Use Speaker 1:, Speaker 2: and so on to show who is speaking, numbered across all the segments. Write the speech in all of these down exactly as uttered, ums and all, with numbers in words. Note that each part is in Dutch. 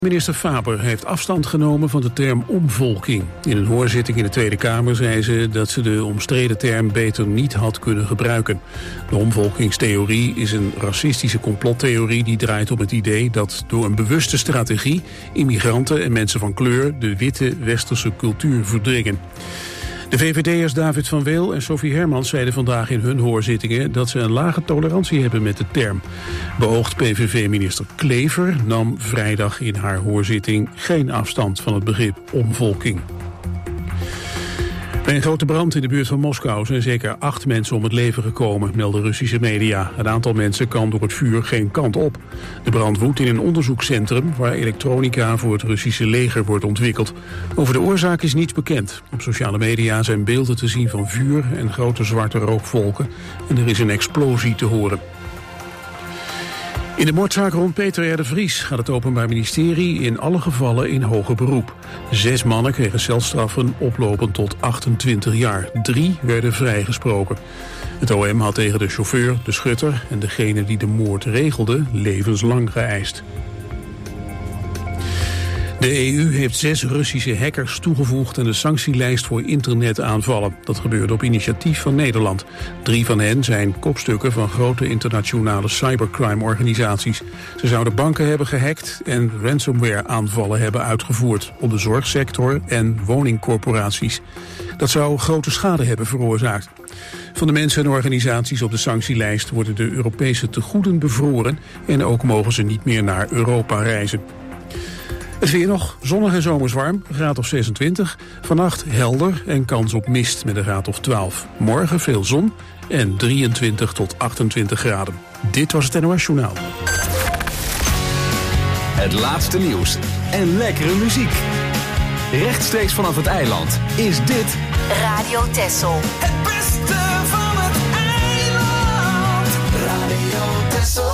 Speaker 1: Minister Faber heeft afstand genomen van de term omvolking. In een hoorzitting in de Tweede Kamer zei ze dat ze de omstreden term beter niet had kunnen gebruiken. De omvolkingstheorie is een racistische complottheorie die draait op het idee dat door een bewuste strategie immigranten en mensen van kleur de witte westerse cultuur verdringen. De V V D'ers David van Weel en Sophie Hermans zeiden vandaag in hun hoorzittingen dat ze een lage tolerantie hebben met de term. Beoogd P V V-minister Klever nam vrijdag in haar hoorzitting geen afstand van het begrip omvolking. Bij een grote brand in de buurt van Moskou zijn zeker acht mensen om het leven gekomen, melden Russische media. Een aantal mensen kan door het vuur geen kant op. De brand woedt in een onderzoekscentrum waar elektronica voor het Russische leger wordt ontwikkeld. Over de oorzaak is niets bekend. Op sociale media zijn beelden te zien van vuur en grote zwarte rookvolken en er is een explosie te horen. In de moordzaak rond Peter R. de Vries gaat het Openbaar Ministerie in alle gevallen in hoger beroep. Zes mannen kregen celstraffen oplopend tot achtentwintig jaar. Drie werden vrijgesproken. Het O M had tegen de chauffeur, de schutter en degene die de moord regelde levenslang geëist. De E U heeft zes Russische hackers toegevoegd aan de sanctielijst voor internetaanvallen. Dat gebeurde op initiatief van Nederland. Drie van hen zijn kopstukken van grote internationale cybercrime-organisaties. Ze zouden banken hebben gehackt en ransomware-aanvallen hebben uitgevoerd op de zorgsector en woningcorporaties. Dat zou grote schade hebben veroorzaakt. Van de mensen en organisaties op de sanctielijst worden de Europese tegoeden bevroren en ook mogen ze niet meer naar Europa reizen. Het weer nog, zonnig en zomers warm, een graad of zesentwintig. Vannacht helder en kans op mist met een graad of twaalf. Morgen veel zon en drieëntwintig tot achtentwintig graden. Dit was het N O S Journaal.
Speaker 2: Het laatste nieuws en lekkere muziek. Rechtstreeks vanaf het eiland is dit
Speaker 3: Radio Texel.
Speaker 4: Het beste van het eiland. Radio Texel.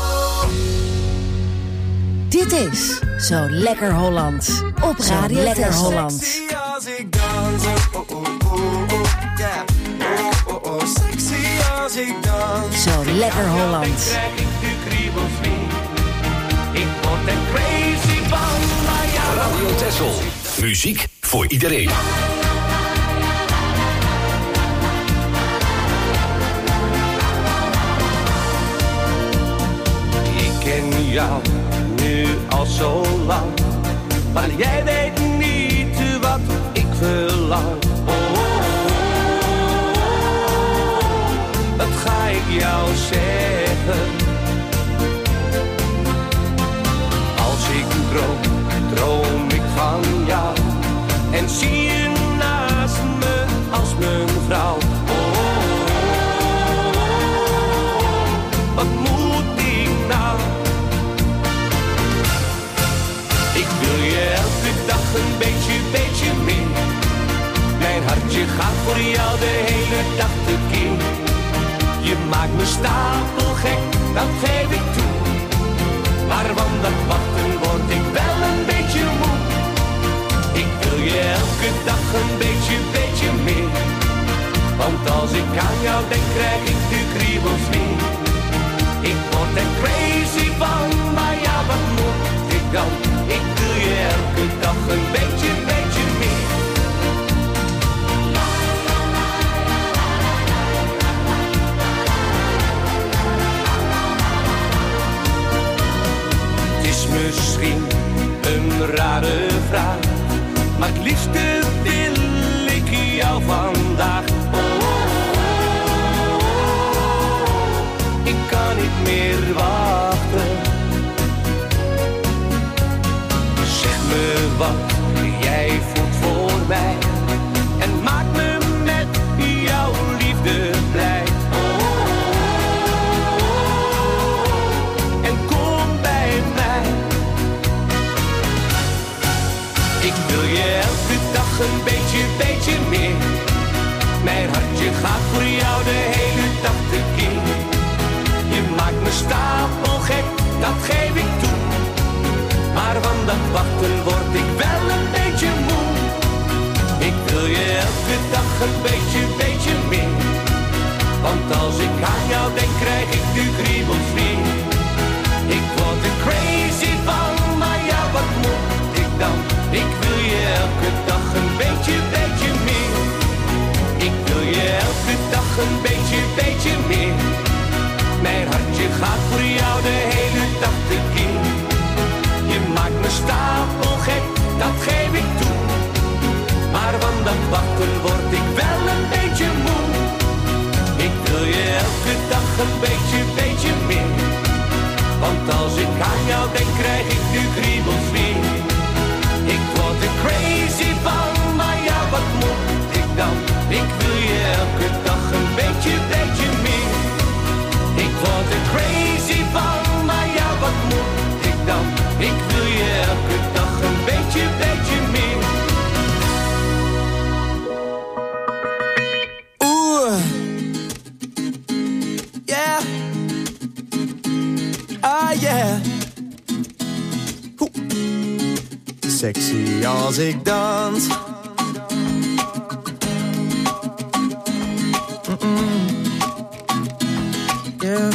Speaker 3: Dit is Zo Lekker Hollands op Radio Lekker Hollands.
Speaker 4: Sexy als ik dans, oh oh oh oh, yeah. Oh oh oh, sexy als ik dans.
Speaker 3: Zo Lekker Hollands.
Speaker 5: Dan krijg ik de kriebels niet. Ik word er crazy van, maar ja.
Speaker 2: Radio Texel. Muziek voor iedereen.
Speaker 5: Ik ken jou nu al zo lang, maar jij weet niet wat ik verlang. Oh, oh, oh, oh, wat ga ik jou zeggen? Als ik droom, droom ik van jou en zie je naast me als mijn vrouw. Oh, oh, oh, oh, wat moet ik nou? Ik wil je elke dag een beetje, beetje meer. Mijn hartje gaat voor jou de hele dag tekeer. Je maakt me stapelgek, dat geef ik toe. Maar van dat wachten word ik wel een beetje moe. Ik wil je elke dag een beetje, beetje meer. Want als ik aan jou denk, krijg ik de kriebels weer. Ik word er crazy van, maar ja, wat moet ik dan? Ik wil je elke dag een beetje, beetje meer. Het is misschien een rare vraag, maar het liefste wil ik jou vandaag. Oh, oh, oh, oh, ik kan niet meer wachten. Zeg me wat jij voelt voor mij en maak me met jouw liefde blij. Oh, oh, oh, en kom bij mij. Ik wil je elke dag een beetje, beetje meer. Mijn hartje gaat voor jou de hele dag tekeer. Je maakt me stapelgek, dat geef ik toe. Maar van dat wachten word ik wel een beetje moe. Ik wil je elke dag een beetje, beetje meer. Want als ik aan jou denk, krijg ik de kriebels weer. Ik word er crazy van, maar ja, wat moet me stapelgek, dat geef ik toe. Maar van dat wachten word ik wel een beetje moe. Ik wil je elke dag een beetje, beetje meer. Want als ik aan jou denk, krijg ik nu kriebels weer. Ik word er crazy van, maar ja, wat moet ik dan? Ik wil je elke dag een beetje, beetje meer. Ik word er crazy van, maar ja, wat moet ik dan? Ik wil je elke dag een beetje, beetje meer.
Speaker 4: Oeh, yeah, ah yeah. Oeh. Sexy als ik dans. Yeah.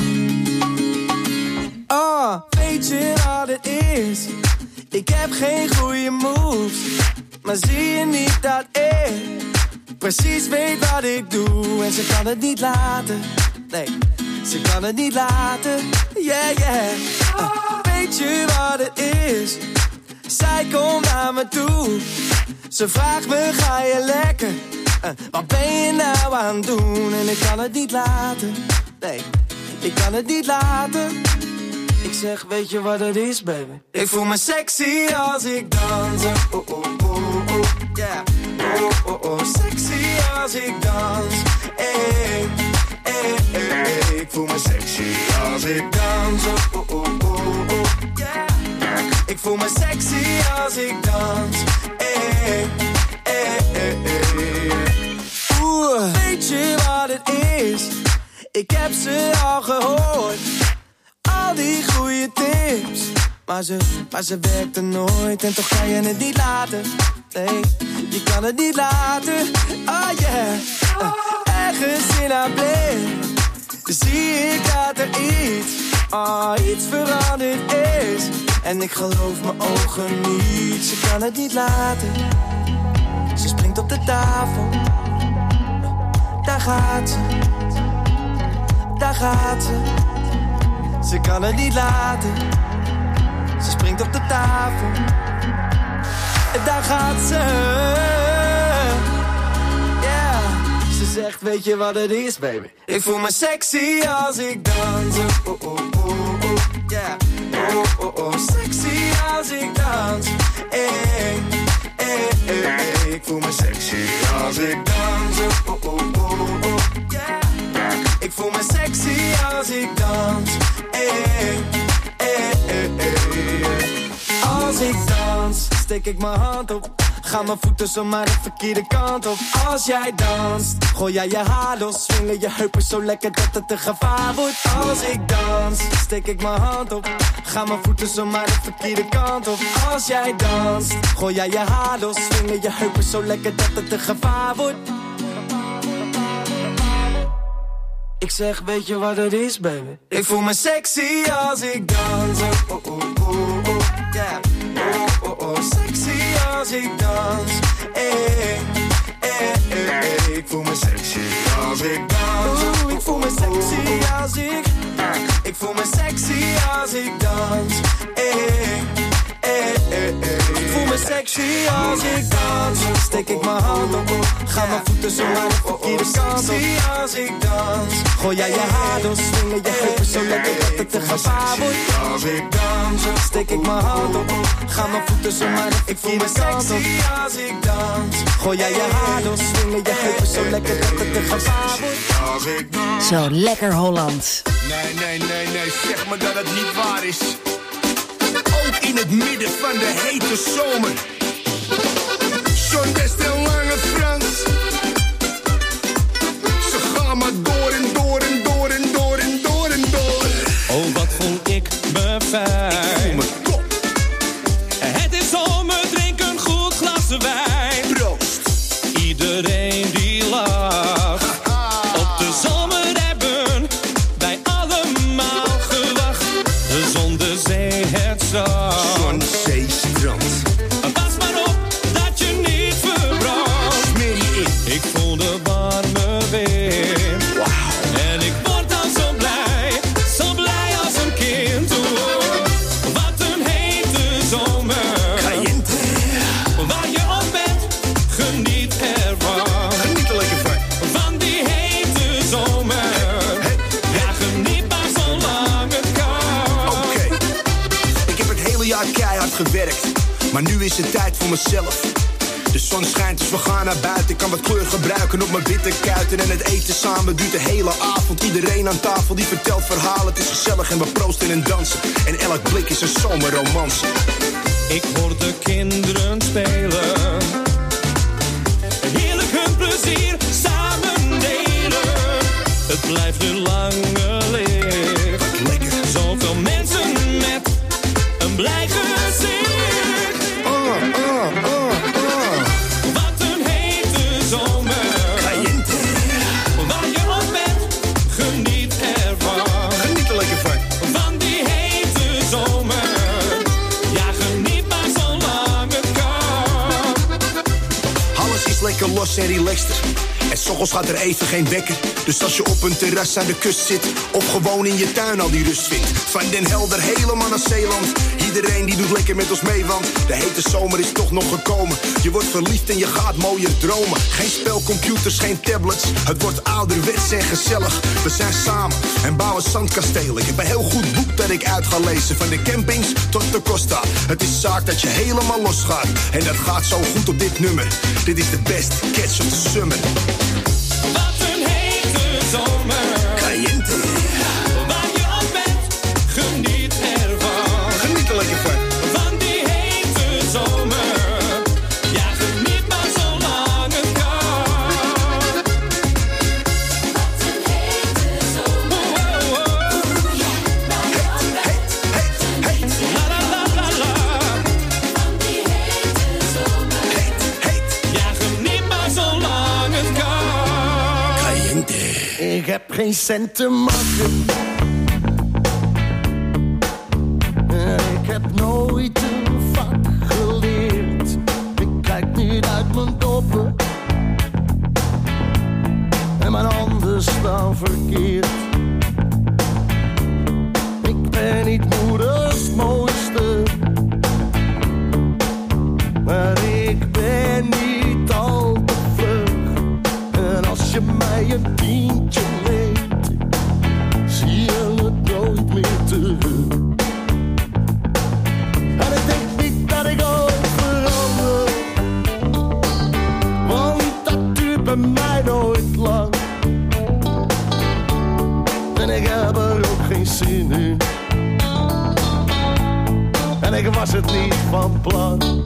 Speaker 4: Oh, weet je wat het is? Ik heb geen goede moves, maar zie je niet dat ik precies weet wat ik doe? En ze kan het niet laten, nee, ze kan het niet laten, yeah, yeah. Uh, weet je wat het is? Zij komt naar me toe, ze vraagt me, ga je lekker? Uh, wat ben je nou aan het doen? En ik kan het niet laten, nee, ik kan het niet laten. Ik zeg, weet je wat het is, baby? Ik voel me sexy als ik dans. Oh, oh, oh, oh, yeah. Oh, oh, oh, sexy als ik dans. Hey, hey, hey, hey. Ik voel me sexy als ik dans. Oh, oh, oh, oh, yeah. Ik voel me sexy als ik dans. Hey, hey, hey, hey. Oeh, weet je wat het is? Ik heb ze al gehoord. Al die goede tips, maar ze, maar ze werkte nooit. En toch kan je het niet laten, nee, je kan het niet laten. Oh yeah, uh, ergens in haar blik zie ik dat er iets, oh, iets veranderd is. En ik geloof mijn ogen niet, ze kan het niet laten. Ze springt op de tafel, daar gaat ze, daar gaat ze. Ze kan het niet laten. Ze springt op de tafel. En daar gaat ze. Yeah. Ze zegt, weet je wat het is, baby? Ik voel me sexy als ik dans. Oh, oh, oh, oh, yeah. Oh, oh, oh, sexy als ik dans. Hey, hey, hey, hey. Ik voel me sexy als ik dans. Oh, oh, oh, oh, yeah. Ik voel me sexy als ik dans. Hey, hey, hey, hey. Als ik dans, steek ik mijn hand op. Ga mijn voeten zomaar de verkeerde kant op. Als jij danst, gooi jij je haar los. Swingen je heupen zo lekker dat het een gevaar wordt. Als ik dans, steek ik mijn hand op. Ga mijn voeten zomaar de verkeerde kant op. Als jij danst, gooi jij je haar los. Swingen je heupen zo lekker dat het een gevaar wordt. Ik zeg, weet je wat het is, baby? Ik voel me sexy als ik dans. Oh, oh, oh, oh, yeah. Oh, oh, oh, sexy als ik dans. Hey, hey, hey, hey. Ik voel me sexy als ik dans. Oeh, ik voel me sexy als ik. Ik voel me sexy als ik dans. Hey, hey, hey, hey. Ik voel me sexy als ik dans. Steek ik mijn hand op. Ga mijn voeten zo aan de verkeerde kant op. Sexy als ik dans. Gooi jij je haar los. Swingen je heupen zo lekker dat het een gevaar wordt. Als ik dans. Steek ik mijn hand op. Ga mijn voeten zo aan de verkeerde kant op. Als ik dans. Gooi jij je haar los. Swingen je heupen zo lekker dat het een gevaar wordt.
Speaker 3: Zo lekker Holland.
Speaker 6: Nee, nee, nee, nee. Zeg me dat het niet waar is. Ook in het midden van de hete zomer. Zo'n best een lange Frans. Ze gaan maar door en door en door en door en door en door.
Speaker 7: Oh, wat voel ik me fijn.
Speaker 6: Ik voel me top.
Speaker 7: Het is zomer, drink een goed glas wijn.
Speaker 6: Proost.
Speaker 7: Iedereen die lacht. Op de zomer hebben wij allemaal gewacht. De zon, de zee, het zand.
Speaker 6: Zon, zee, strand.
Speaker 7: Was
Speaker 6: Maar nu is het tijd voor mezelf. De zon schijnt, dus we gaan naar buiten. Ik kan wat kleur gebruiken op mijn witte kuiten. En het eten samen duurt de hele avond. Iedereen aan tafel die vertelt verhalen. Het is gezellig en we proosten en dansen. En elk blik is een zomerromance.
Speaker 7: Ik hoor de kinderen spelen. Heerlijk hun plezier samen delen. Het blijft een lange licht.
Speaker 6: Lekker.
Speaker 7: Zoveel mensen met een blij gezicht.
Speaker 6: Oh, oh, oh. Lekker los en relaxter. En 's ochtends gaat er even geen wekker. Dus als je op een terras aan de kust zit, of gewoon in je tuin al die rust vindt. Van Den Helder helemaal naar Zeeland. Iedereen die doet lekker met ons mee, want de hete zomer is toch nog gekomen. Je wordt verliefd en je gaat mooier dromen. Geen spelcomputers, geen tablets. Het wordt ouderwets en gezellig. We zijn samen en bouwen zandkastelen. Ik heb een heel goed boek dat ik uit ga lezen. Van de campings tot de Costa. Het is zaak dat je helemaal losgaat. En dat gaat zo goed op dit nummer. Dit is de best catch of the summer.
Speaker 7: Wat een hete zomer.
Speaker 6: Caliente.
Speaker 7: Waar je op bent, geniet ervan.
Speaker 6: Geniet er lekker van.
Speaker 7: Van die hete zomer. Ja, geniet maar zolang het kan. Wat een hete zomer. Oh, oh, oh. Ja, waar je op bent.
Speaker 6: Heet, heet, heet.
Speaker 7: La la la la la.
Speaker 3: Van die hete zomer.
Speaker 6: Heet, heet.
Speaker 7: Ja, geniet maar zolang het kan.
Speaker 6: Caliente.
Speaker 4: Ik heb geen cent te maken. Ik heb nooit een vak geleerd. Ik kijk niet uit mijn doppen. En mijn handen staan verkeerd. Ik ben niet moeders mooiste. Maar ik ben niet al te vlug. En als je mij een tientje leent, zie je het nooit meer terug. En ik denk niet dat ik ooit verander, want dat duurt bij mij nooit lang. En ik heb er ook geen zin in. En ik was het niet van plan.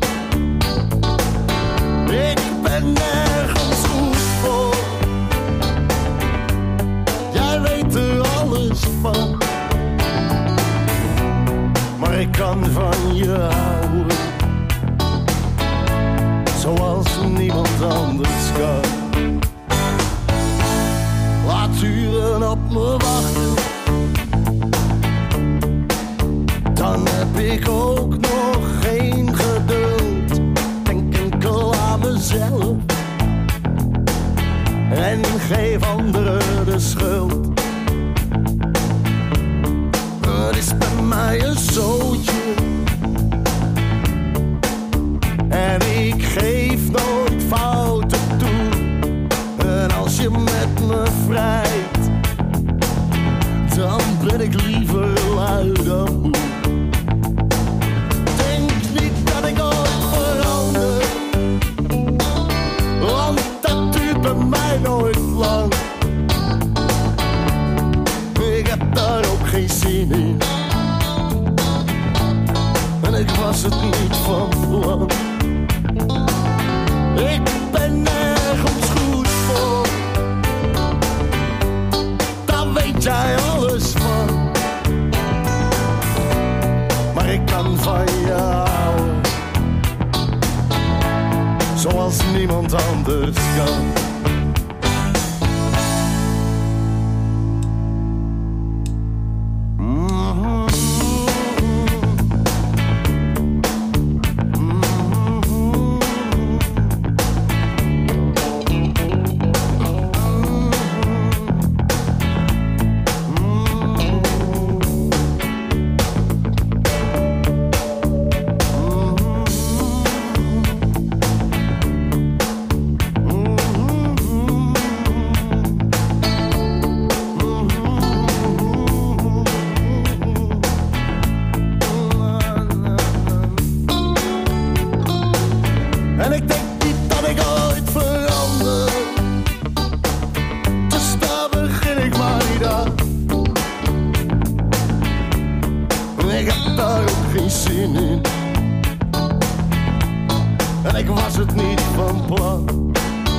Speaker 4: Ik ben nergens goed voor. Jij weet er alles van. Maar ik kan van je houden, zoals niemand anders kan. Laat uren op me wachten, dan heb ik ook nog geen geduld. Denk enkel aan mezelf en geef anderen de schuld. Het is bij mij een zootje en ik geef nooit fouten toe. En als je met me vrijt, dan ben ik liever lui dan moe. Denk niet dat ik ooit verander, want dat duurt bij mij nooit lang. Ik heb daar ook geen zin in. En ik was het niet van plan. Ik ben nergens goed voor. Daar weet jij alles van. Maar ik kan van je houden, zoals niemand anders kan. Mm-hmm.
Speaker 8: En ik denk niet dat ik ooit verander. Dus daar begin ik maar niet aan. Ik heb daar ook geen zin in. En ik was het niet van plan.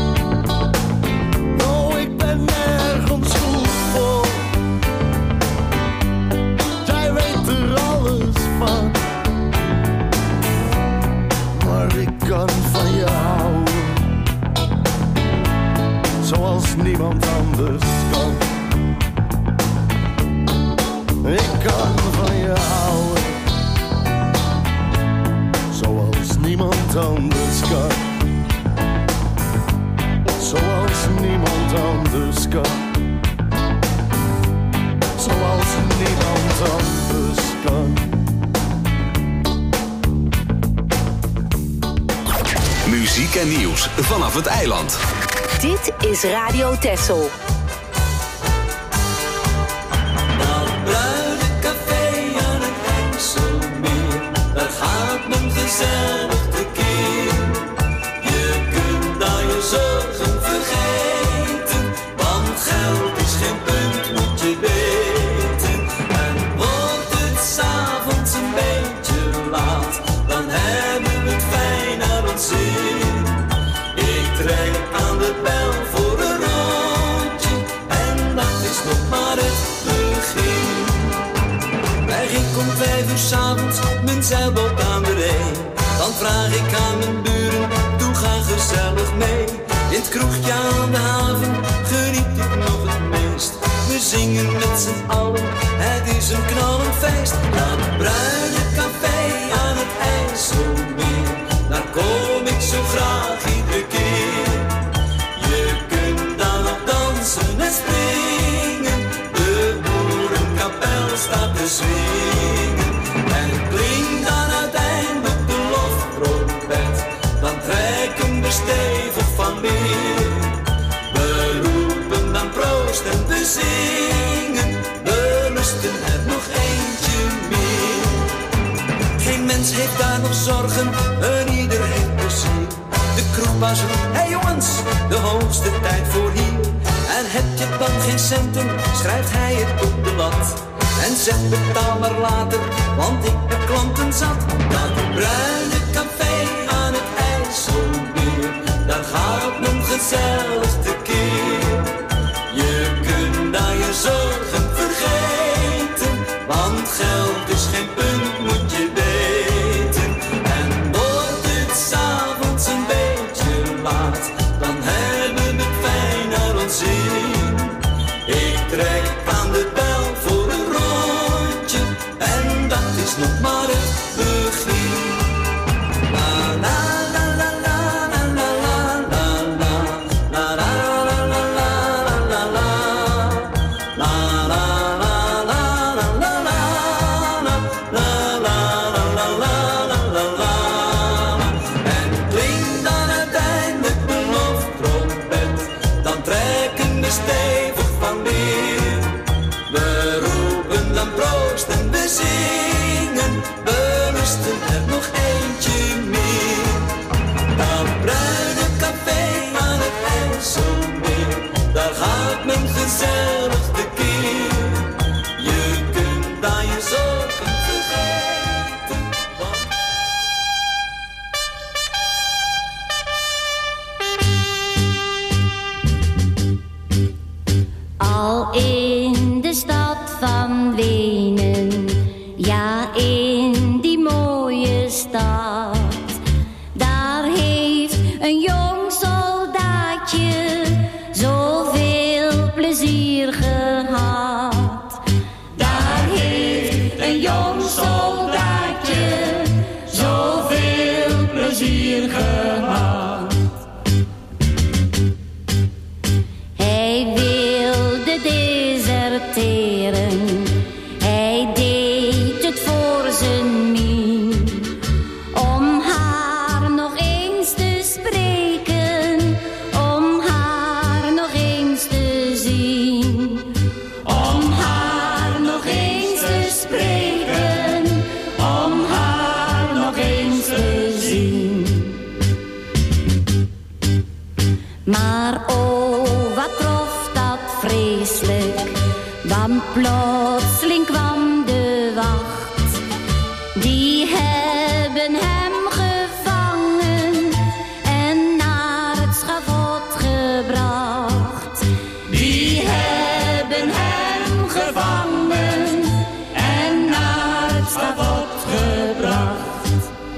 Speaker 8: Oh, ik ben nergens goed voor. Jij weet er alles van. Maar ik kan van je houden. Zoals niemand anders kan. Ik kan van je houden. Zoals niemand anders kan. Zoals niemand anders kan. Zoals niemand anders kan.
Speaker 2: Muziek en nieuws vanaf het eiland.
Speaker 3: Dit is Radio Texel.
Speaker 5: Dat bruine café aan het IJsselmeer, daar gaat men gezellig tekeer. Je kunt daar je zorgen vergeten, want geld is geen punt, moet je weten. En wordt het 's avonds een beetje laat, dan hebben we het fijn naar ons zin. Ik trek aan de bel voor een rondje, en dat is nog maar het begin. Wij ging om vijf uur 's avonds mijn zeilboot aan de ree. Dan vraag ik aan mijn buren, doe ga gezellig mee. In het kroegje aan de haven geniet ik nog het meest. We zingen met z'n allen, het is een knallend feest. Dat bruine café aan het IJsselmeer, daar kom ik zo graag iedere keer. Je kunt dan nog dansen en springen, de boerenkapel staat te zwingen. En klinkt dan uiteindelijk de loftrompet, dan trekken we stevig van weer. We roepen dan proost en we zingen, we lusten er nog eentje meer. Geen mens heeft daar nog zorgen, en ieder heeft plezier. De kroegbaas roept, hey jongens, de hoogste tijd voor hier. En heb je dan geen centen, schrijft hij het op de lat. En zegt betaal maar later, want ik heb klanten zat. Dat bruine café aan het IJsselmeer, daar gaat men gezellig tekeer. Je kunt daar je zorgen vergeten, want geld is geen punt, moet je weten. En wordt het 's avonds een beetje laat, dan hebben we het fijn naar ons zin. Ik trek aan de bel voor een rondje, en dat is nog maar het begin. La la la la la la la la la la la la la la la la En klinkt dan uiteindelijk de loftrompet, dan trekken we stevig van weer. We roepen dan proost en we zingen, we lusten er nog eentje meer. Dat bruine café aan het IJsselmeer, daar gaat men gezellig tekeer. Je kunt daar je zorgen vergeten, want...
Speaker 9: Al in de stad van Wenen, ja in die mooie stad, daar heeft een jong soldaatje zoveel plezier gehad. Daar heeft een jong soldaatje zoveel plezier gehad. Hij wilde deserteren, hij deed het voor zijn mien, om haar nog eens te spreken, om haar nog eens te zien. Om haar nog eens te spreken, om haar nog eens te zien. plotseling kwam de wacht. Die hebben hem gevangen en naar het schavot gebracht. Die hebben hem gevangen en naar het schavot gebracht.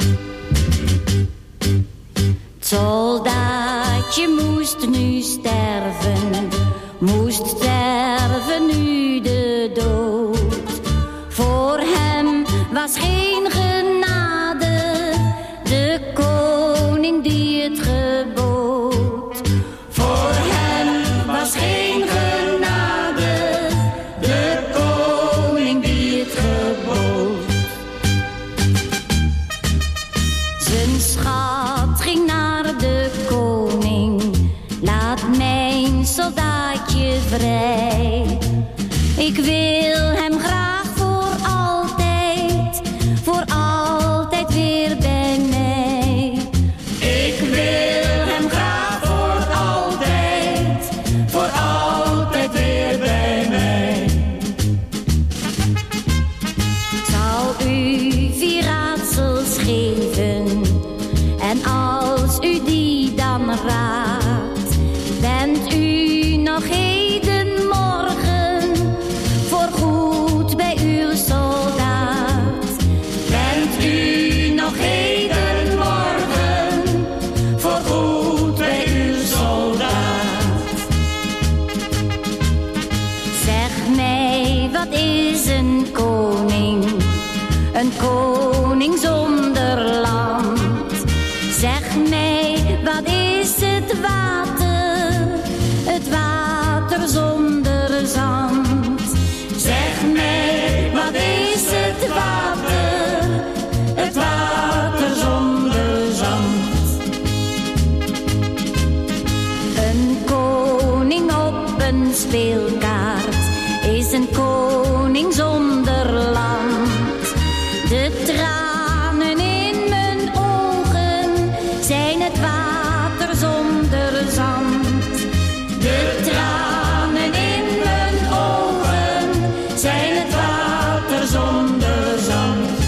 Speaker 9: Het soldaatje moest nu sterven, moest sterven nu de dood. Voor hem was geen genade, de koning die het gebood. Voor hem was geen genade, de koning die het gebood. Zijn schat ging naar de koning, laat mijn soldaatje vrij. Ik wil hem graag voor altijd, voor altijd weer bij mij. Ik wil hem graag voor altijd, voor altijd weer bij mij. Zal u vier raadsels geven en als u die dan raadt, bent u nog heden morgen voorgoed bij uw soldaat. Bent u nog heden morgen voorgoed bij uw soldaat. Zeg mij, wat is een koning? Een koning zonder land. Zeg mij, wat is het water? Het water zonder zand. Zeg mij, wat is het water? Het water zonder zand. Een koning op een speelkaart is een koning zonder land. De tranen in mijn ogen zijn het water zonder zand. De tranen in mijn ogen zijn het water zonder zand.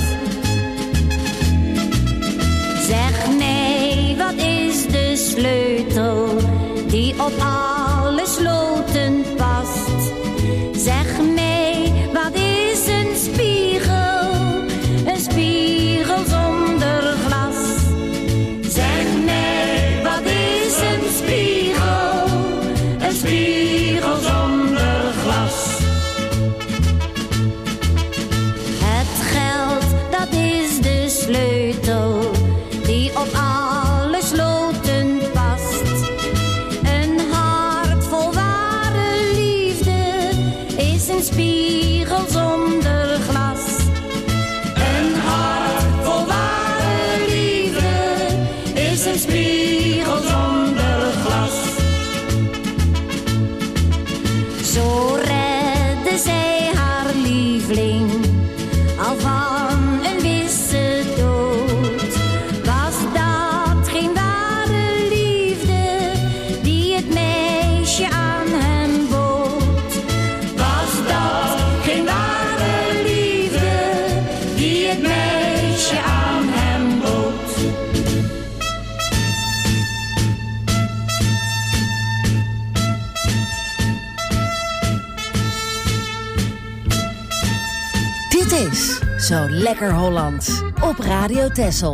Speaker 9: Zeg mij, wat is de sleutel die op alle sloten past? Zeg mij, wat is een spiegel? Een spiegel zonder glas. Zeg mij, wat is een spiegel? Een spiegel zonder glas. Het geld, dat is de sleutel die op alle sloten past. Een hart vol ware liefde is een spiegel zonder glas. Een hart vol ware liefde is een spiegel zonder glas. Zo redde zij haar lieveling al van een wisse dood. Was dat geen ware liefde die het meisje aan hem bood? Was dat geen ware liefde die het meisje aan hem bood?
Speaker 3: Dit is Zo Lekker Holland op Radio Texel.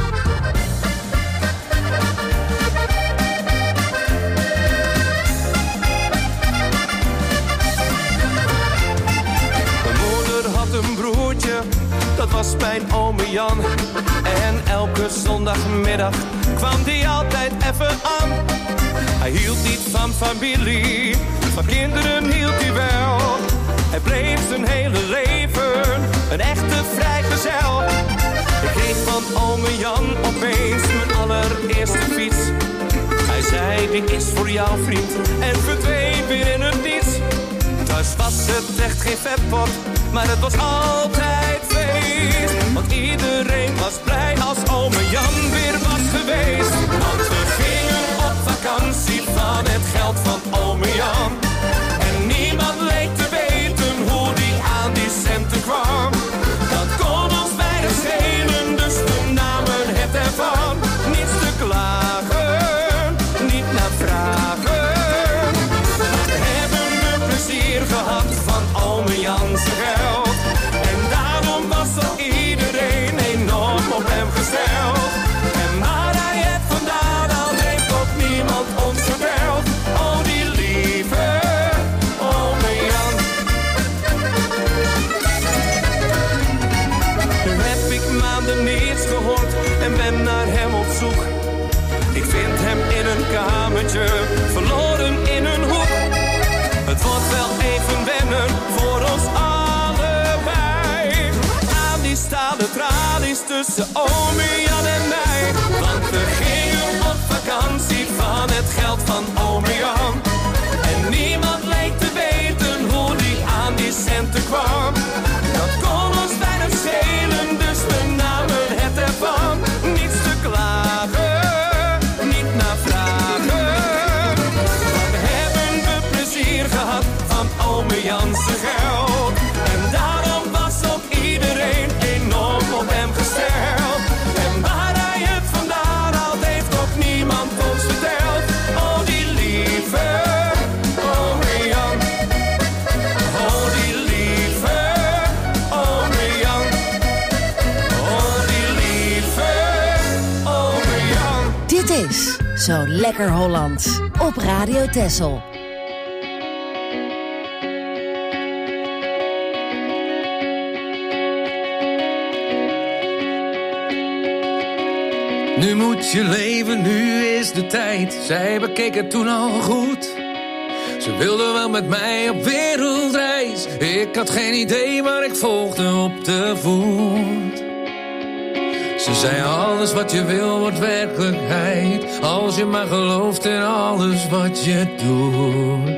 Speaker 5: Mijn moeder had een broertje, dat was mijn ome Jan. En elke zondagmiddag kwam die altijd even aan. Hij hield niet van familie, van kinderen hield hij wel. Hij bleef zijn hele leven een echte vrijgezel. Ik kreeg van ome Jan opeens mijn allereerste fiets. Hij zei, die is voor jou vriend, en verdween weer in het niets. Thuis was het echt geen vetpot, maar het was altijd feest. Want iedereen was blij als ome Jan weer was geweest. Want we gingen op vakantie van het geld van ome Jan. En niemand leek te weten hoe zoek. Ik vind hem in een kamertje, verloren in een hoek. Het wordt wel even wennen voor ons allebei. Aan die stalen tralies tussen ome Jan en mij. Want we gingen op vakantie van het geld van ome Jan. En niemand leek te weten hoe die aan die centen kwam. Dat kon ons weinig schelen, dus we namen het ervan. Niets te klagen, niet naar vragen. Dan hebben we plezier gehad van ome Janse geld. En daarom was ook iedereen enorm op hem gesteld. En waar hij het vandaan haalt, heeft ook niemand ons verteld. Oh, die lieve ome Jan. Oh, die lieve ome Jan. Oh, die lieve ome Jan.
Speaker 3: Dit is Zo Lekker Holland op Radio Texel.
Speaker 10: Nu moet je leven, nu is de tijd. Zij bekeek het toen al goed. Ze wilde wel met mij op wereldreis. Ik had geen idee, maar ik volgde op de voet. Ze zei alles wat je wil wordt werkelijkheid. Als je maar gelooft in alles wat je doet.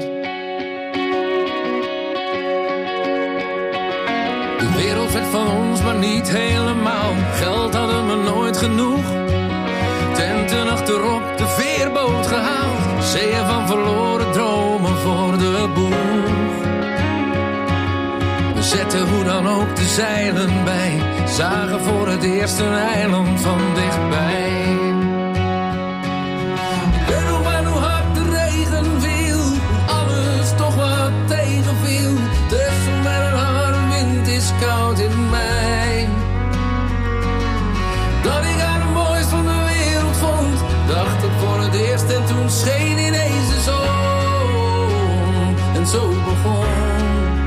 Speaker 10: De wereld werd van ons, maar niet helemaal. Geld hadden we nooit genoeg. Tenten achterop, de veerboot gehaald. Zeeën van verloren dromen voor de boeg. We zetten hoe dan ook de zeilen bij. Zagen voor het eerst een eiland van dichtbij. Ik weet nog maar hoe hard de regen viel. Alles toch wat tegenviel. Tussen met een harde wind is koud in mei. Dat ik haar het mooist van de wereld vond. Dacht ik voor het eerst en toen scheen ineens de zon. En zo begon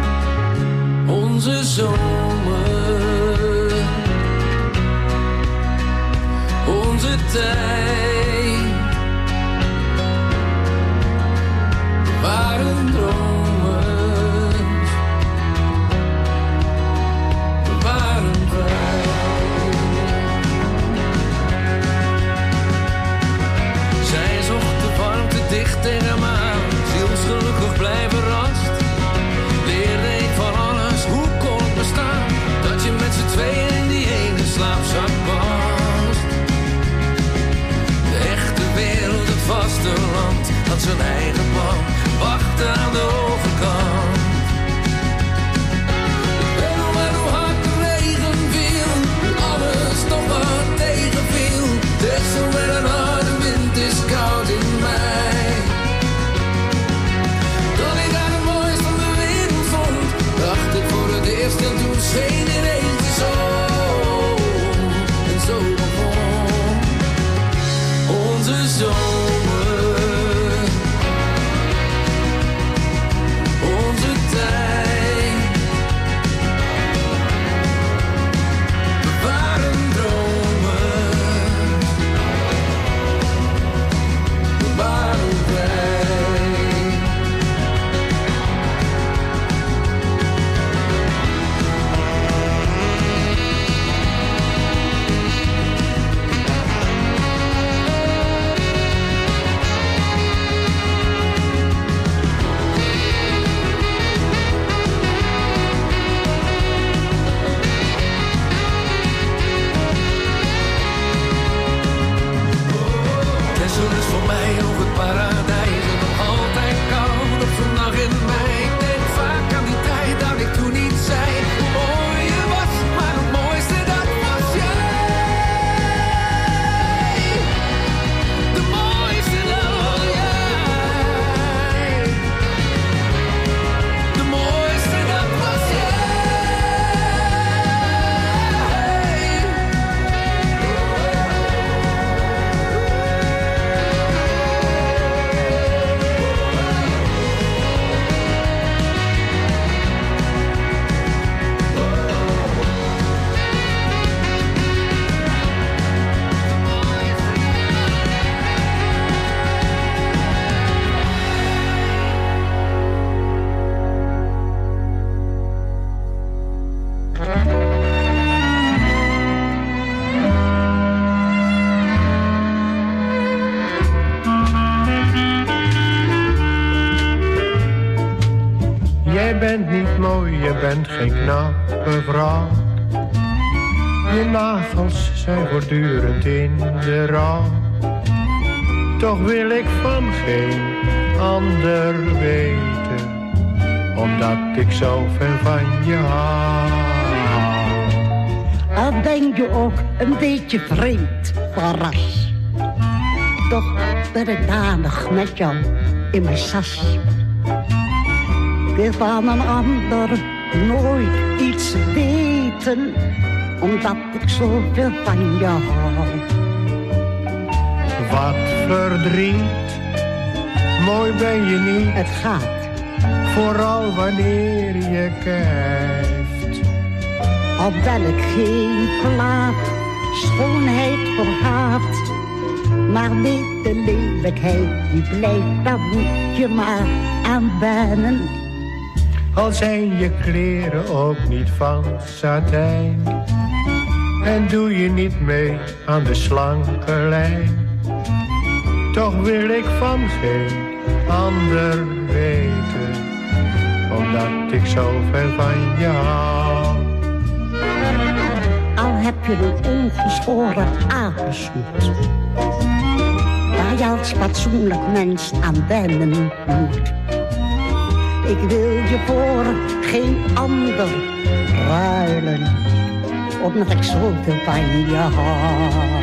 Speaker 10: onze zomer. Onze tijd. We waren dromers. We waren vrij. Zij zocht de warmte dicht tegen me aan. Zielsgelukkig blij verrast. Leerde ik van alles, hoe kon het bestaan? Dat je met z'n tweeën in die ene slaapzak past. De echte wereld, het vasteland, had zijn eigen plan. Wachten aan de overkant. Ik weet nog maar hoe hard de regen viel. Alles toch wat tegenviel. Texel met een harde wind is koud in mei. Dat ik aan het mooist van de wereld vond. Dacht ik voor het eerst en toen scheen ineens de zon. En zo begon onze zomer. Onze tijd. We waren dromers. We waren vrij. Texel is voor mij nog het paradijs. En nog altijd koud op zo'n dag in mei. Ik denk vaak aan die tijd dat ik toen niet zei hoe mooi je was, maar het mooiste dat was jij. De mooiste dat was jij. De mooiste dat was jij.
Speaker 11: mooi, je bent geen knappe vrouw. Je nagels zijn voortdurend in de rouw. Toch wil ik van geen ander weten, omdat ik zo ver van je hou.
Speaker 12: Al ben je ook een beetje vreemd van ras, toch ben ik danig met jou in mijn sas. Ik wil van een ander nooit iets weten, omdat ik zoveel van je hou.
Speaker 11: Wat verdriet, mooi ben je niet.
Speaker 12: Het gaat,
Speaker 11: vooral wanneer je kijft.
Speaker 12: al ben ik geen plaat, schoonheid vergaat. Maar weet de lelijkheid die blijft, daar moet je maar aan wennen.
Speaker 11: Al zijn je kleren ook niet van satijn, en doe je niet mee aan de slanke lijn. Toch wil ik van geen ander weten, omdat ik zo ver van je hou.
Speaker 12: Al heb je een ongeschoren apensoet, waar je als fatsoenlijk mens aan wennen moet. Ik wil je voor geen ander ruilen, omdat ik zoveel van je hou.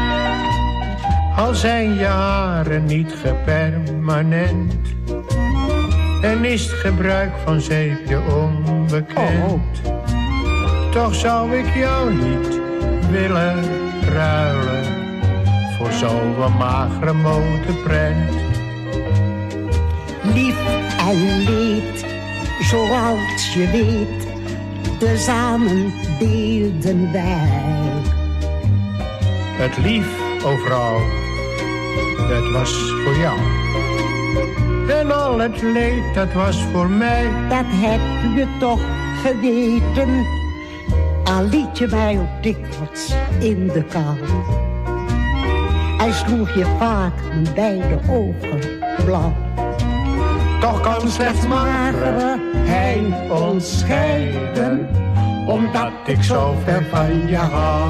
Speaker 11: Al zijn je haren niet gepermanent, en is het gebruik van zeepje onbekend.
Speaker 12: Oh.
Speaker 11: Toch zou ik jou niet willen ruilen voor zo'n magere motorprent.
Speaker 12: Lief en leed, zoals je weet, tezamen deelden wij.
Speaker 11: Het lief, o vrouw, dat was voor jou. En al het leed, dat was voor mij.
Speaker 12: Dat heb je toch geweten, al liet je mij ook dikwijls in de kou. En sloeg je vaak mijn beide ogen blauw.
Speaker 11: Toch kan slechts magere hij ons scheiden, omdat ik zo ver van je hou.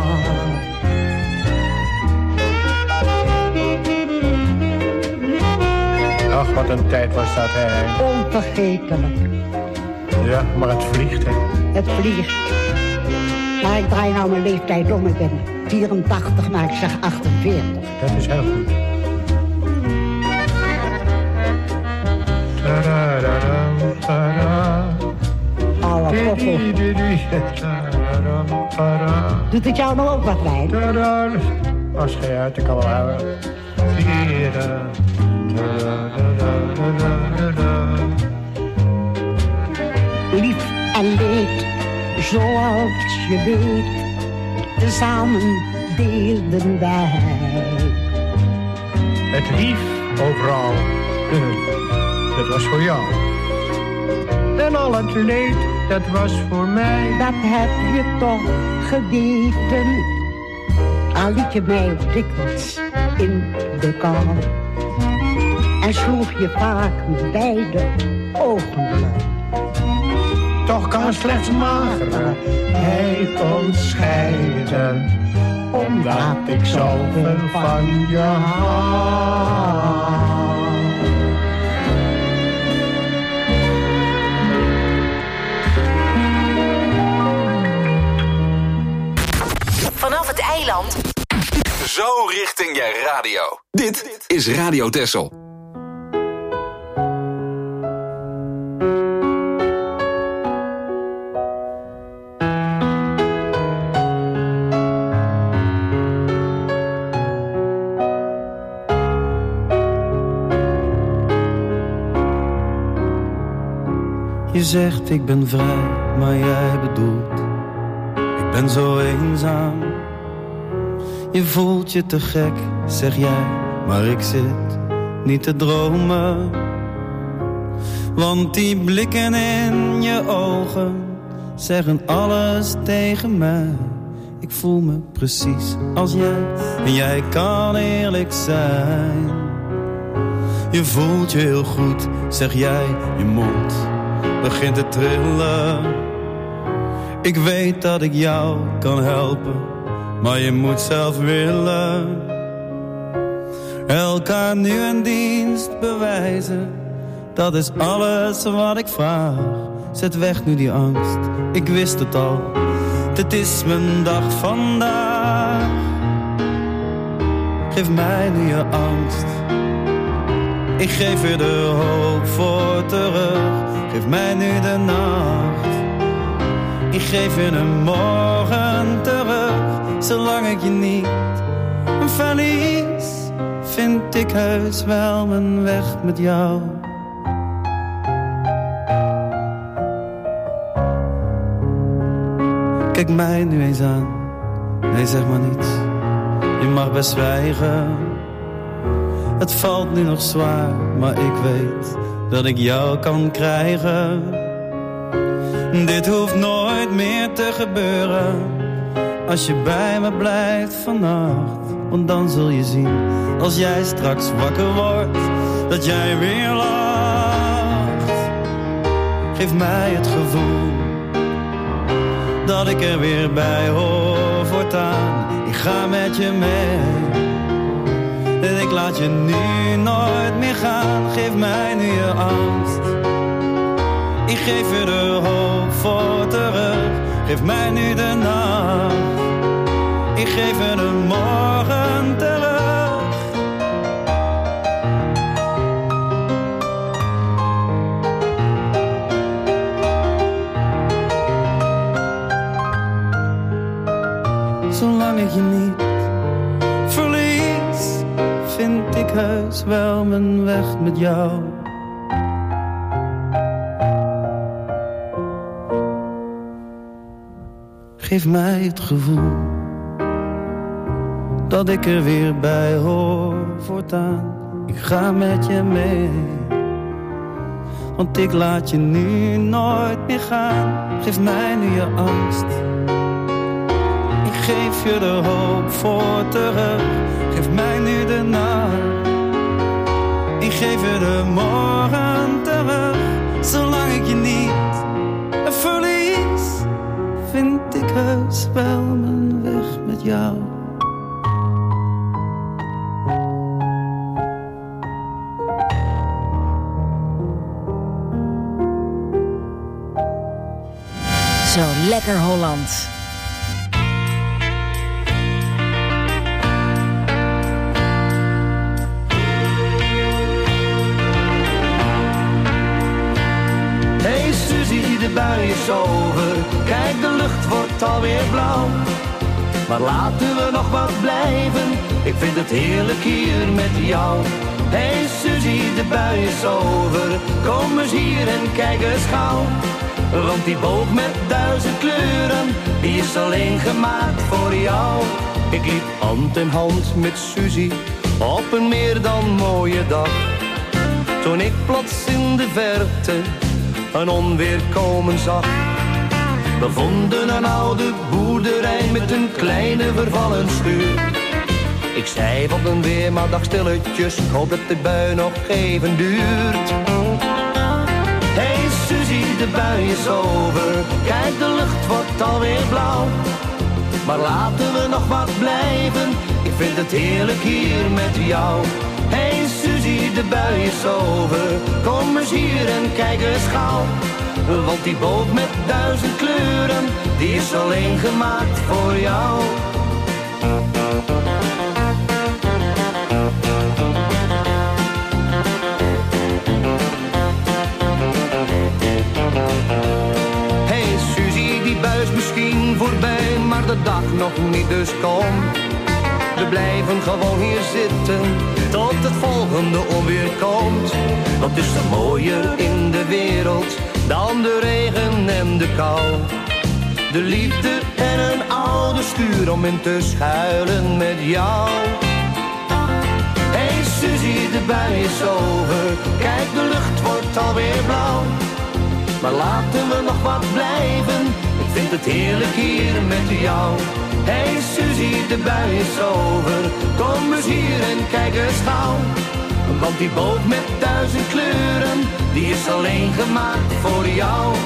Speaker 11: Ach, wat een tijd was dat, hè.
Speaker 12: Onvergetelijk.
Speaker 11: Ja, maar het vliegt, hè.
Speaker 12: Het vliegt. Maar ik draai nou mijn leeftijd om. Ik ben vierentachtig, maar ik zeg achtenveertig.
Speaker 11: Dat is heel goed.
Speaker 12: Alle koppel. Doet het jou nou ook wat wijn?
Speaker 11: Als je uit, ik kan wel houden.
Speaker 12: Lief en leed, zoals je weet, tezamen deelden wij.
Speaker 11: Het lief, overal, dat was voor jou. En al het leed, dat was voor mij.
Speaker 12: Dat heb je toch geweten, al liet je mij ook dikwijls in de kou. En sloeg je vaak met beide ogen blauw.
Speaker 11: Toch kan slechts magere hij ons scheiden, omdat ik zoveel van je hou.
Speaker 3: Vanaf het eiland.
Speaker 2: Zo richting je radio. Dit is Radio Texel.
Speaker 13: Je zegt ik ben vrij, maar jij bedoelt ik ben zo eenzaam. Je voelt je te gek, zeg jij, maar ik zit niet te dromen. Want die blikken in je ogen zeggen alles tegen mij. Ik voel me precies als jij en jij kan eerlijk zijn. Je voelt je heel goed, zeg jij, je mond begint te trillen. Ik weet dat ik jou kan helpen, maar je moet zelf willen. Elkaar nu een dienst bewijzen, dat is alles wat ik vraag. Zet weg nu die angst, ik wist het al, dit is mijn dag vandaag. Geef mij nu je angst, ik geef je de hoop voor terug. Geef mij nu de nacht, ik geef je een morgen terug. Zolang ik je niet verlies, vind ik heus wel mijn weg met jou. Kijk mij nu eens aan, nee zeg maar niets, je mag best zwijgen. Het valt nu nog zwaar, maar ik weet dat ik jou kan krijgen. Dit hoeft nooit meer te gebeuren, als je bij me blijft vannacht. Want dan zul je zien, als jij straks wakker wordt, dat jij weer lacht. Geef mij het gevoel dat ik er weer bij hoor voortaan. Ik ga met je mee en ik laat je nu nooit meer gaan. Geef mij nu je angst, ik geef je de hoop voor terug. Geef mij nu de nacht, ik geef je de morgen terug. Zolang ik je niet verlies, vind ik heus wel mijn weg met jou. Geef mij het gevoel dat ik er weer bij hoor voortaan. Ik ga met je mee, want ik laat je nu nooit meer gaan. Geef mij nu je angst, ik geef je de hoop voor terug. Geef mij nu de nacht, ik geef je de morgen terug. Zolang ik je niet verlies, vind ik heus wel mijn weg met jou.
Speaker 3: Zo lekker Holland.
Speaker 5: Hey Suzie, de bui is over. Kijk, de lucht wordt alweer blauw. Maar laten we nog wat blijven. Ik vind het heerlijk hier met jou. Hey Suzie, de bui is over. Kom eens hier en kijk eens gauw. Want die boog met duizend kleuren, die is alleen gemaakt voor jou. Ik liep hand in hand met Suzie op een meer dan mooie dag. Toen ik plots in de verte een onweer komen zag. We vonden een oude boerderij met een kleine vervallen schuur. Ik zei wat een weer, maar dacht stilletjes, ik hoop dat de bui nog even duurt. Hey Suzie, de bui is over. Kijk, de lucht wordt alweer blauw. Maar laten we nog wat blijven. Ik vind het heerlijk hier met jou. Hey Suzie, de bui is over. Kom eens hier en kijk eens gauw. Want die boot met duizend kleuren, die is alleen gemaakt voor jou. Hey Suzie, die bui is misschien voorbij, maar de dag nog niet, dus kom. We blijven gewoon hier zitten, tot het volgende onweer komt. Wat is er mooier in de wereld dan de regen en de kou? De liefde en een oude schuur om in te schuilen met jou. Hey Suzie, de bui is over. Kijk, de lucht wordt alweer blauw. Maar laten we nog wat blijven. Ik vind het heerlijk hier met jou. Hey Suzie, de bui is over. Kom eens hier en kijk eens gauw. Want die boot met duizend kleuren, die is alleen gemaakt voor jou.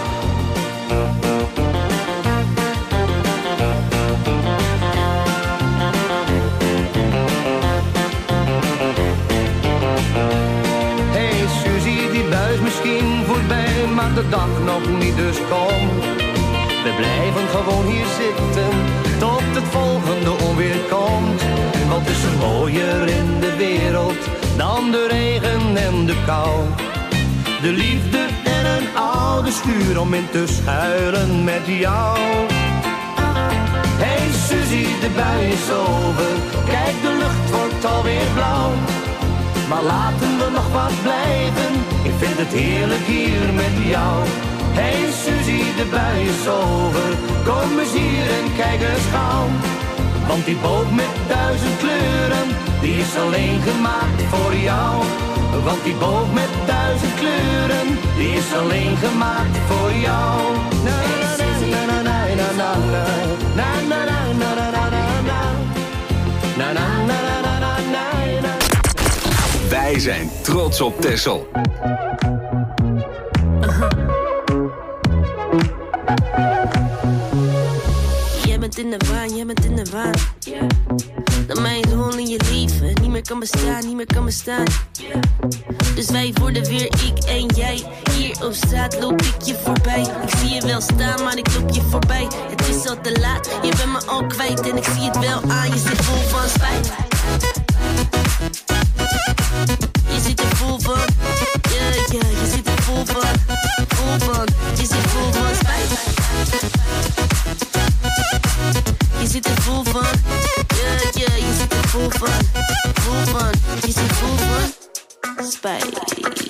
Speaker 5: Hey Suzie, die buis misschien voorbij, maar de dag nog niet, dus kom. We blijven gewoon hier zitten, tot het volgende onweer komt. Wat is er mooier in de wereld dan de regen en de kou? De liefde en een oude schuur om in te schuilen met jou. Hey Suzie, de bui is over, kijk de lucht wordt alweer blauw. Maar laten we nog wat blijven, ik vind het heerlijk hier met jou. Hey Suzie, de bui is over, kom eens hier en kijk eens gauw. Want die boot met duizend kleuren, die is alleen gemaakt voor jou. Want die boot met duizend kleuren, die is alleen gemaakt voor jou. Na na na na na na na na na na na na na na na na na.
Speaker 2: Wij zijn trots op Texel.
Speaker 14: Jij bent in de waan, jij bent in de waan. Yeah. Dat mijn rol in je leven niet meer kan bestaan, niet meer kan bestaan. Yeah. Dus wij worden weer ik en jij. Hier op straat loop ik je voorbij. Ik zie je wel staan, maar ik loop je voorbij. Het is al te laat, je bent me al kwijt. En ik zie het wel aan, je zit vol van spijt. Je zit er vol van, ja, yeah, ja, yeah, je zit er vol van, vol van, je zit vol van spijt. Je zit er vol van, ja, yeah, ja, yeah, je zit er vol van, vol van, je zit vol van spijt.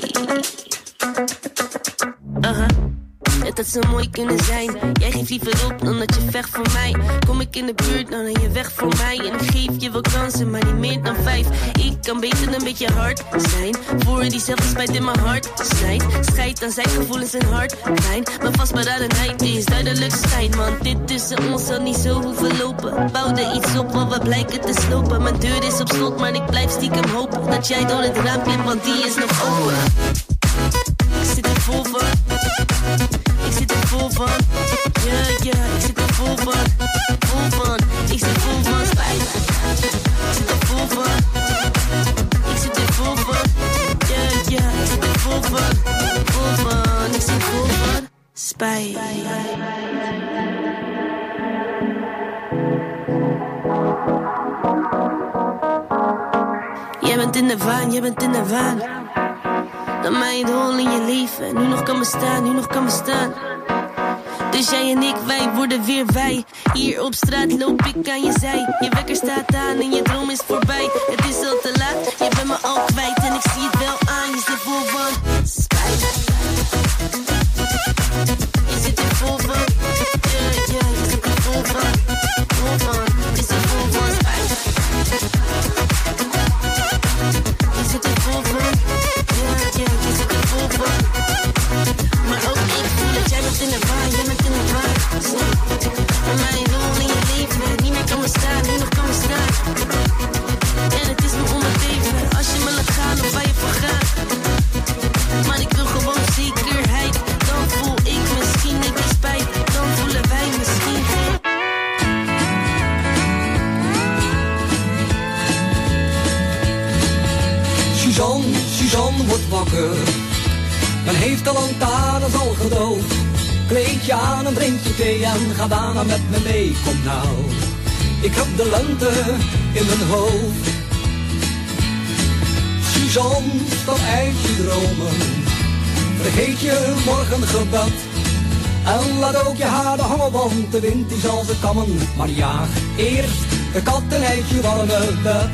Speaker 14: Uh-huh. Het had zo mooi kunnen zijn. Jij geeft liever op dan dat je vecht voor mij. Kom ik in de buurt, dan ben je weg voor mij. En ik geef je wel kansen, maar niet meer dan vijf. Ik kan beter een beetje hard zijn. Voor diezelfde spijt in mijn hart snijdt. Scheid aan zijn gevoelens en hart pijn. Mijn vastberadenheid is duidelijk schijn. Want dit tussen ons had niet zo hoeven lopen. Bouwde iets op wat we blijken te slopen. Mijn deur is op slot, maar ik blijf stiekem hopen dat jij door het raam klimt, want die is nog open. Ik zit er vol van. Ik zit er vol van, ja, yeah, ja, yeah, ik zit er vol van, vol van, ik zit vol van spijt. Ik zit er vol van, ik zit er vol van, ja, yeah, ja, yeah, ik zit er vol van, vol van, ik zit vol van spijt. Jij bent in de waan, jij bent in de waan. Dat mijn rol in je leven nu nog kan bestaan, nu nog kan bestaan. Dus jij en ik, wij worden weer wij. Hier op straat loop ik aan je zij. Je wekker staat aan en je droom is voorbij. Het is al te laat, je bent me al kwijt. En ik zie het wel aan, je zit vol van spijt. Je zit er vol van, ja, ja, je zit er vol van, vol van, je zit vol van spijt. Je zit er vol van, ja, ja, je zit er vol van. Maar ook ik voel dat jij bent in de waan, jij bent in de waan. Maar mijn rol in je leven niet meer kan bestaan, nu nog kan bestaan. En het is me onbeteven, als je me laat gaan of waar je voor gaat. Maar ik wil gewoon zekerheid, dan voel ik misschien niet meer spijt. Dan voelen wij misschien geen.
Speaker 15: Suzanne, Suzanne wordt wakker. Men heeft de lantaarns al gedood. Kleed je aan en drink je thee en ga daarna met me mee. Kom nou, ik heb de lente in mijn hoofd. Suzanne, stap uit je dromen. Vergeet je morgengebed. En laat ook je haren hangen, want de wind die zal ze kammen. Maar jaag eerst de katten uit je warme bed.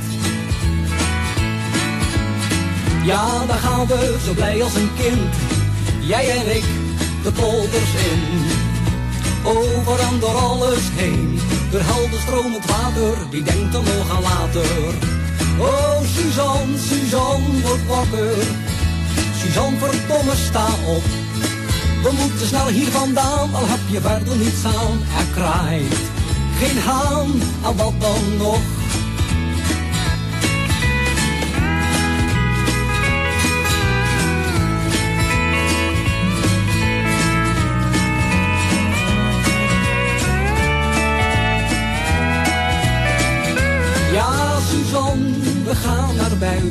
Speaker 15: Ja, daar gaan we zo blij als een kind. Jij en ik, de polders in. Over en door alles heen. Door helder stromend water, die denkt dan nog aan later. Oh, Suzanne, Suzanne, word wakker. Suzanne, verdomme, sta op. We moeten snel hier vandaan, al heb je verder niets aan. Er kraait geen haan, en wat dan nog?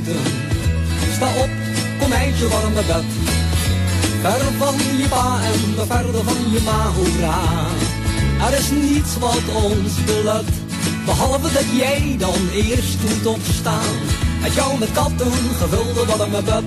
Speaker 15: buiten. Sta op, kom uit je warme bed. Ver van je pa en de verder van je ma, hoera. Er is niets wat ons belet, behalve dat jij dan eerst moet opstaan. Met jou met katten gevulde warme bed.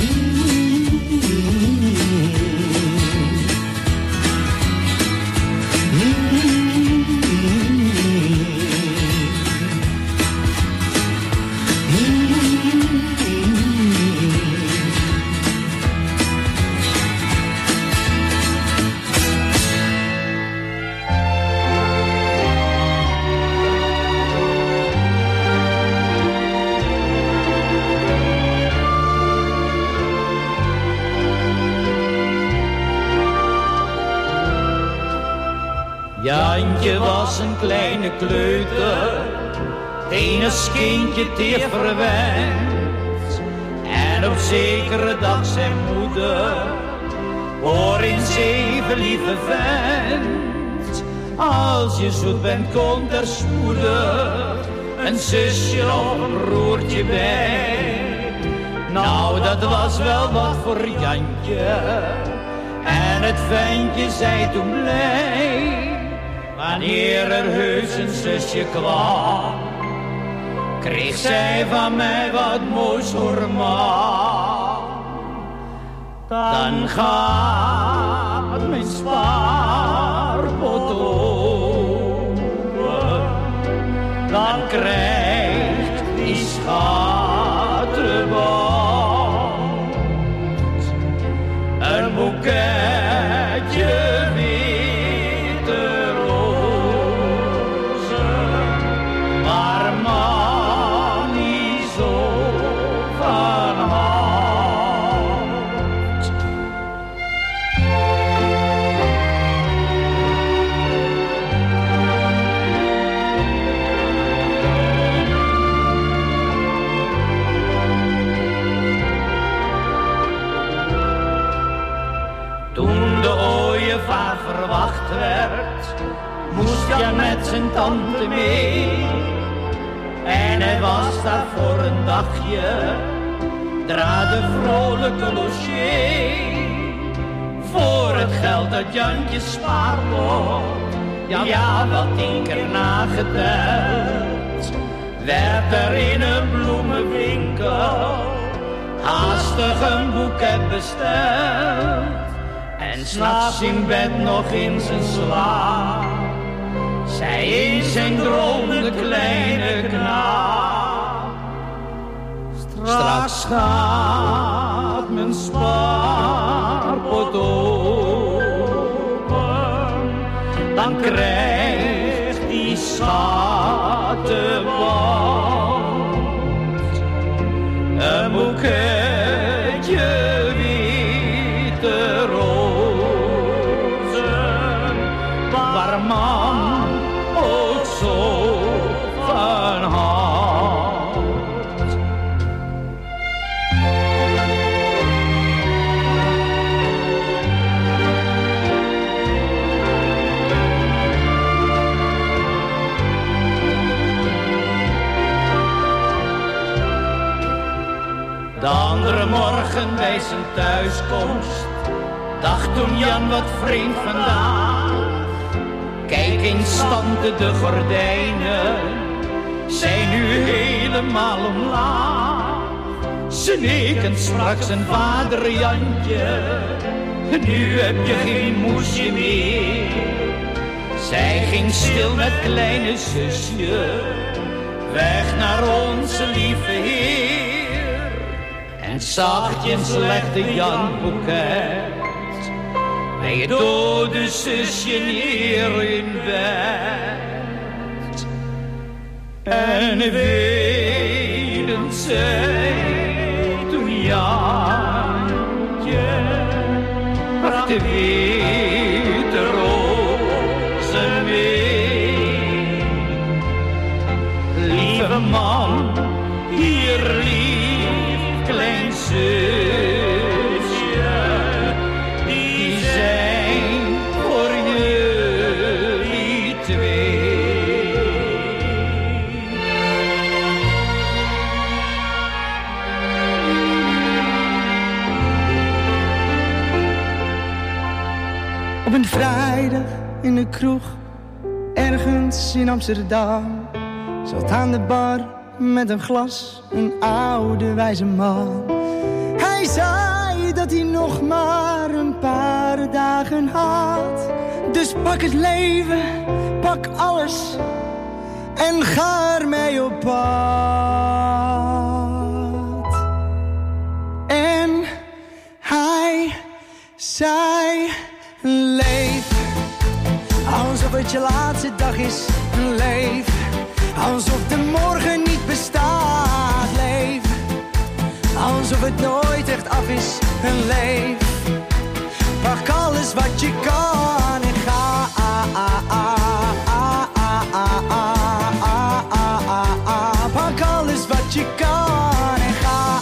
Speaker 16: Jantje was een kleine kleuter, enig kindje teer verwend. En op zekere dag zijn moeder, hoor eens even lieve vent. Als je zoet bent komt er spoedig een zusje of een broertje bij. Nou dat was wel wat voor Jantje, en het ventje zei toen blij. Wanneer er heus een zusje kwam, kreeg zij van mij wat moois voor ma. Dan gaat mijn spaarpot open, dan krijgt die schat de band. Een boeketje verwacht werd, moest Jan met zijn tante mee. En hij was daar voor een dagje, draade vrolijke logier. Voor het geld dat Jantje spaarpot, ja, ja wat tien keer nageteld, werd er in een bloemenwinkel haastig een boeket besteld. En 's nachts in bed nog in zijn slaap, zij in zijn droom de kleine knaap. Straks gaat mijn spaarpot open, dan krijgt die schat de band. Een boeketje witte rozen, waar man ook zo van houdt. De andere morgen bij zijn thuiskomst dacht toen Jan wat vreemd vandaag. Kijk eens standen de gordijnen, zijn nu helemaal omlaag. Snikkend sprak zijn vader Jantje, nu heb je geen moesje meer. Zij ging stil met kleine zusje, weg naar onze lieve Heer. En zachtjes legde Jan boeket bij je dode zusje neer in bed. En weenend zei toen Jantje, bracht de witte rozen mee. Lieve man, hier lief klein zusje, die zijn voor jullie twee.
Speaker 17: Op een vrijdag in de kroeg, ergens in Amsterdam, zat aan de bar met een glas een oude wijze man. Hij zei dat hij nog maar een paar dagen had. Dus pak het leven, pak alles en ga ermee op pad. En hij zei: leef alsof het je laatste dag is. Leef alsof de morgen niet bestaat. Leef alsof het nooit echt af is. Leef, pak alles wat je kan en ga. Pak alles wat je kan en ga.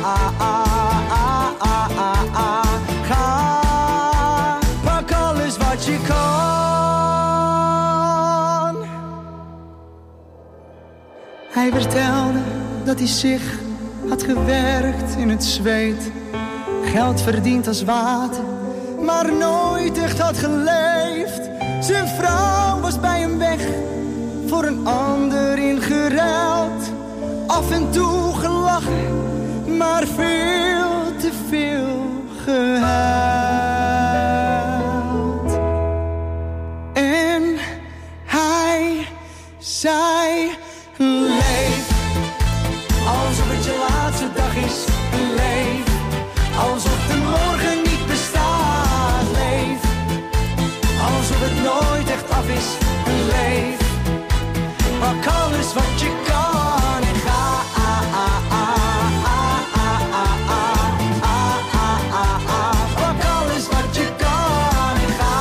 Speaker 17: Ga, pak alles wat je kan. Hij vertelde dat hij zich had gewerkt in het zweet, geld verdiend als water, maar nooit echt had geleefd. Zijn vrouw was bij hem weg, voor een ander ingeruild. Af en toe gelachen, maar veel te veel gehuild. En hij zei: leef alsof het je laatste dag is. Leef alsof de morgen niet bestaat. Leef alsof het nooit echt af is. Leef, pak alles wat je kan en ga. Pak alles wat je kan en ga.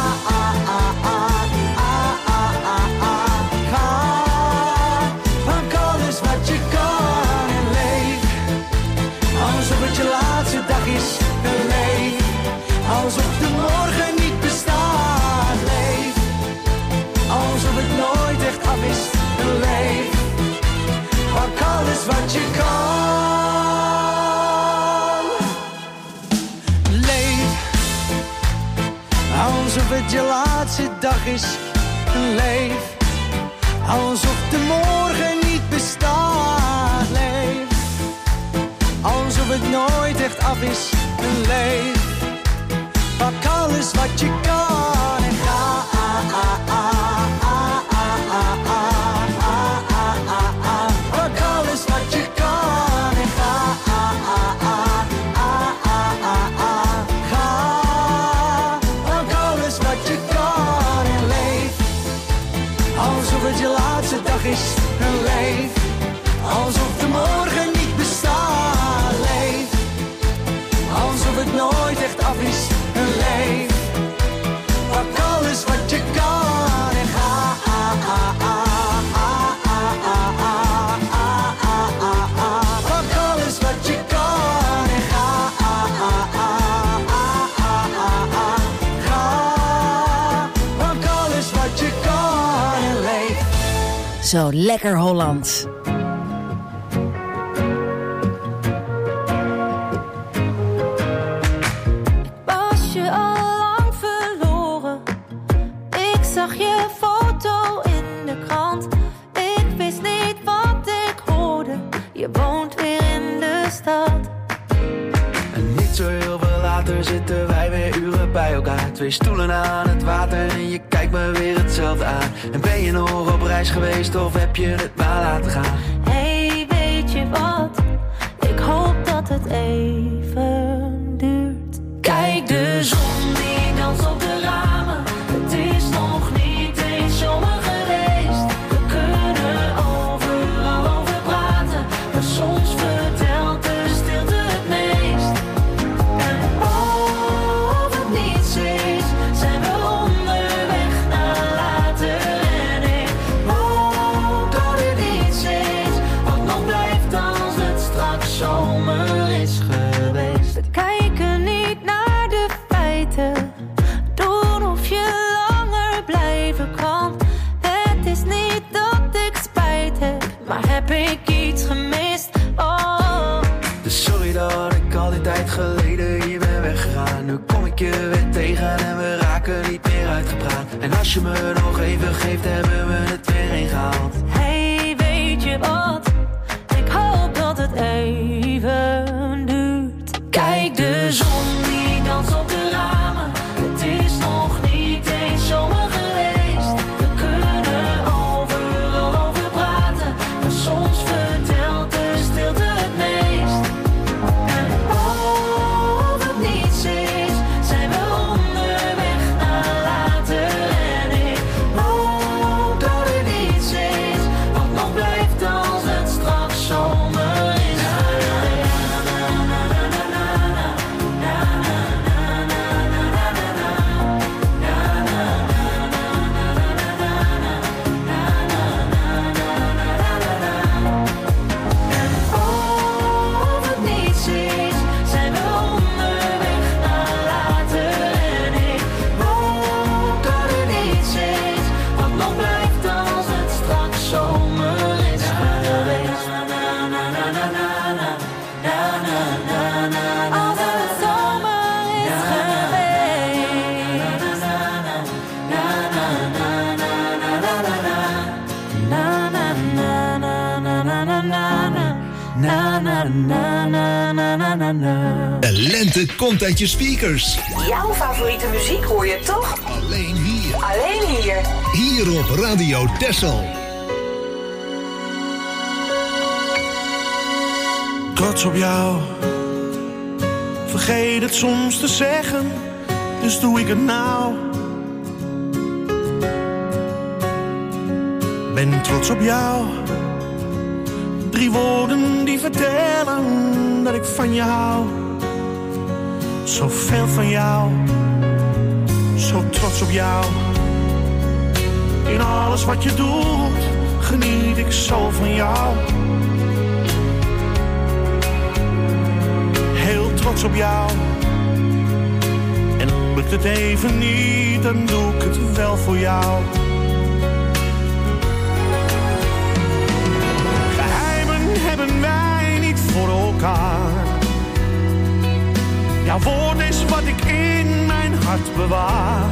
Speaker 17: Ga, pak alles wat je kan en leef alsof het je laatste dag is. Leef alsof de morgen niet bestaat. Leef alsof het nooit echt af is. Leef, pak alles wat je kan. Leef alsof het je laatste dag is. Leef alsof de morgen niet bestaat. Leef alsof het nooit echt af is. Leef, pak alles wat je kan en ga. Pak alles wat je kan en ga. Ga, pak alles wat je kan en leef alsof het je laatste dag is. Leef alsof de morgen niet bestaat. Leef alsof het nooit echt af is. Leef, pak alles wat je kan en ga. Pak alles wat je kan en ga. Ga, pak alles wat je kan en leef.
Speaker 3: Zo lekker Hollands.
Speaker 18: Was je al lang verloren? Ik zag je foto in de krant. Ik wist niet wat ik hoorde. Je woont weer in de stad.
Speaker 13: En niet zo heel veel later zitten wij weer uren bij elkaar. Twee stoelen aan het water en je kijkt me weer hetzelfde aan. En ben je nog op reis geweest of heb je het maar laten gaan?
Speaker 18: Hey, weet je wat? Ik hoop dat het even duurt. Kijk de zon die danst op de ramen. Het is nog niet eens zomer geweest. We kunnen overal over praten, maar soms vertelt de stilte het meest. En of het niets is, zijn we onderweg naar later. En ik hoop dat het iets is wat nog blijft als het straks zomer is geweest. We kijken niet naar de feiten, doen of je langer blijven kan. Het is niet dat ik spijt heb, maar heb ik iets gemist? Oh.
Speaker 13: Dus sorry dat ik al die tijd geleden hier ben weggegaan. nu kom ik je weer tegen en we raken niet meer uitgepraat. En als je me nog even geeft, hebben we het weer ingehaald.
Speaker 18: Hey, weet je wat? Ik hoop dat het even duurt. Kijk, de zon die danst op de ramen. Het is nog niet eens zomer geweest. We kunnen overal over praten, maar soms vertelt de stilte het meest. En als het niets is, zijn we onderweg naar later. En ik hoop dat het iets is wat nog blijft als het straks zomer is.
Speaker 19: De lente komt uit je speakers.
Speaker 3: Jouw favoriete muziek hoor je toch?
Speaker 19: Alleen hier.
Speaker 3: Alleen hier.
Speaker 19: Hier op Radio Texel.
Speaker 4: Trots op jou. Vergeet het soms te zeggen, dus doe ik het nou. Ben trots op jou. Drie woorden die vertellen dat ik van je hou. Zoveel van jou. Zo trots op jou. In alles wat je doet, geniet ik zo van jou. Heel trots op jou. En lukt het even niet, dan doe ik het wel voor jou. Hebben wij niet voor elkaar. Jouw woord is wat ik in mijn hart bewaar.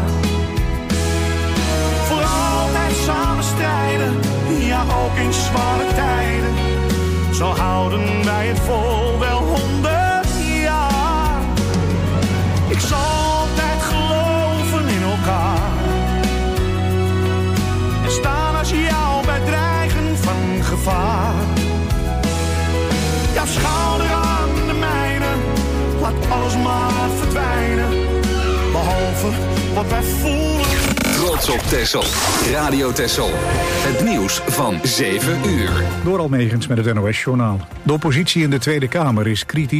Speaker 4: Voor altijd samen strijden, ja ook in zware tijden. Zo houden wij het vol wel honderd jaar. Ik zal altijd geloven in elkaar. En staan als jou bij dreigen van gevaar. Jouw schouder aan de mijne, laat alles maar verdwijnen. Behalve wat wij voelen.
Speaker 2: Trots op Texel. Radio Texel. Het nieuws van zeven uur.
Speaker 20: Door Almegens met het N O S-journaal. De oppositie in de Tweede Kamer is kritisch.